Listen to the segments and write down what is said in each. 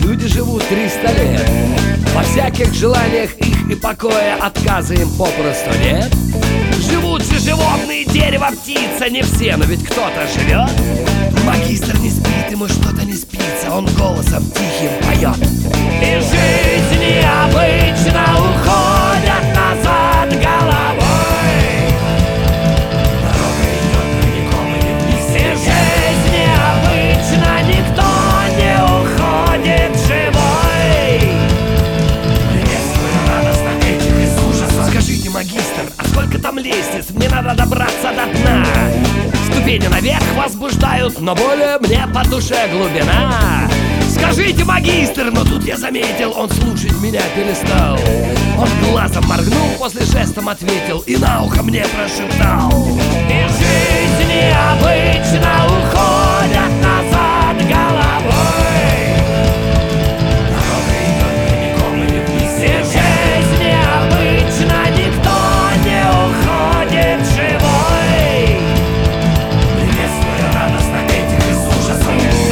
люди живут 300 лет. Во всяких желаниях их и покоя отказа им попросту нет. Живут же животные, дерево, птица, не все, но ведь кто-то живет. Магистр не спит, ему что-то не спится, он голосом тихим поет. И жизни обычно уходят назад головой. Дорога идет, но никому не близко. И жизни обычно никто не уходит живой. Приветствую радостно этих из ужаса. Скажите, магистр, а сколько там лестниц? Мне надо добраться до дна. Ступени наверх возбуждают, но более мне по душе глубина. Скажите, магистр, но тут я заметил, он слушать меня перестал. Он глазом моргнул, после жестом ответил и на ухо мне прошептал. И жизни обычно уходят назад головой. Дорога идет, но никому не близко. И жизни обычно никто не уходит живой. Приветствую радостно этих из ужаса.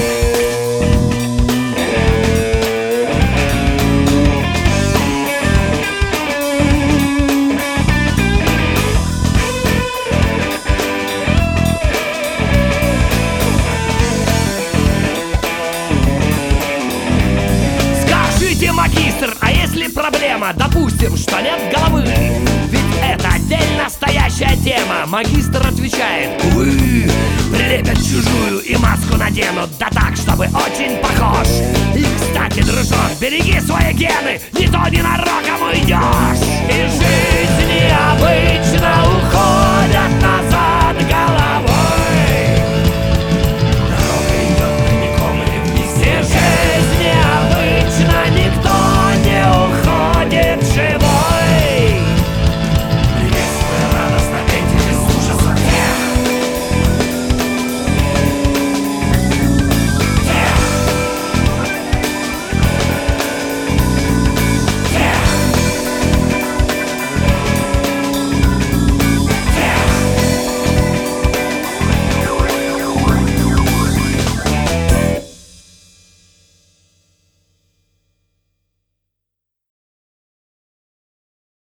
Магистр, а если проблема, допустим, что нет головы? Ведь это отдельно стоящая тема. Магистр отвечает: увы, прилепят чужую и маску наденут, да так, чтобы очень похож. И, кстати, дружок, береги свои гены, не то ненароком уйдешь. И жизни обычно